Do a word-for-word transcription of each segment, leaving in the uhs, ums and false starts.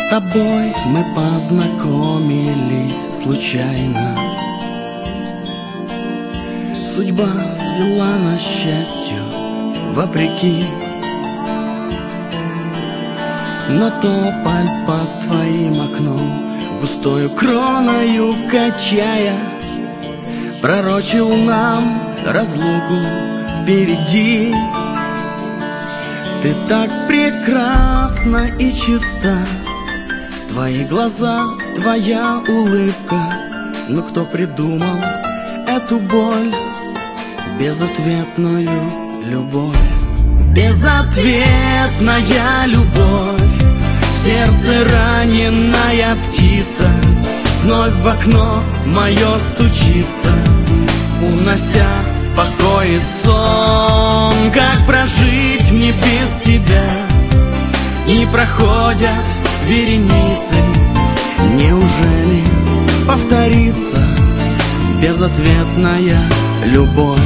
тобой мы познакомились случайно. Судьба свела нас счастью вопреки, но тополь под твоим окном, густою кроною качая, пророчил нам разлуку впереди. Ты так прекрасна и чиста, твои глаза, твоя улыбка. Но кто придумал эту боль, безответную любовь? Безответная любовь, в сердце раненая птица вновь в окно мое стучится, унося покой и сон. Как прожить мне без тебя? Не проходят вереницы. Неужели повторится безответная любовь?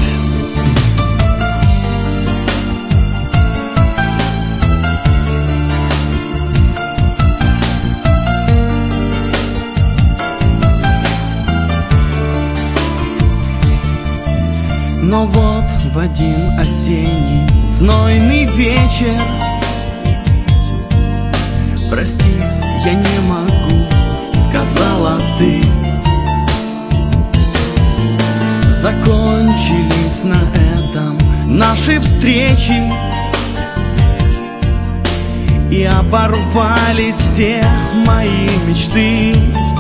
Но вот в один осенний знойный вечер, прости, я не могу, сказала ты. Закончились на этом наши встречи, и оборвались все мои мечты.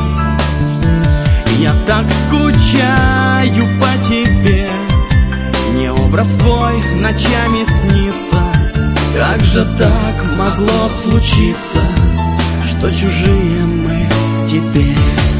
Я так скучаю по тебе, мне образ твой ночами снится. Как же так могло случиться, что чужие мы теперь?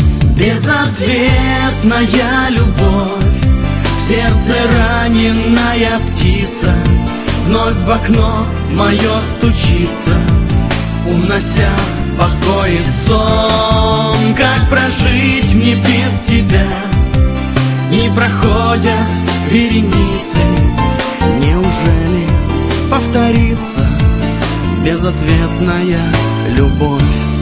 Безответная любовь, в сердце раненая птица вновь в окно мое стучится, унося покой и сон. Как прожить мне без тебя? Не проходят вереницы. Неужели повторится безответная любовь?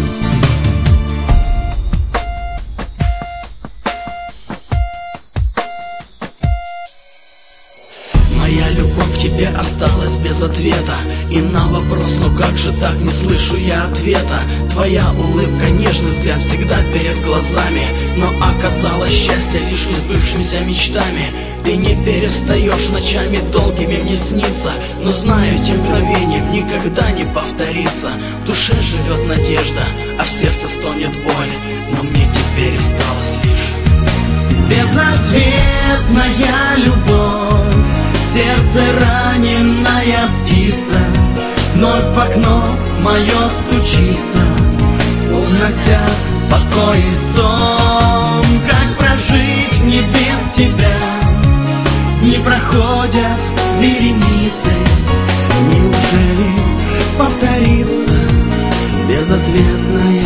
Моя любовь к тебе осталась без ответа, и на вопрос, ну как же так, не слышу я ответа. Твоя улыбка, нежный взгляд всегда перед глазами, но оказалось счастье лишь несбывшимися мечтами. Ты не перестаешь ночами долгими мне сниться, но знаю, тем мгновением никогда не повторится. В душе живет надежда, а в сердце стонет боль, но мне теперь осталось лишь безответная любовь. Сердце раненая птица вновь в окно мое стучится, унося покой и сон. Как прожить мне без тебя? Не проходят вереницы. Неужели повторится безответная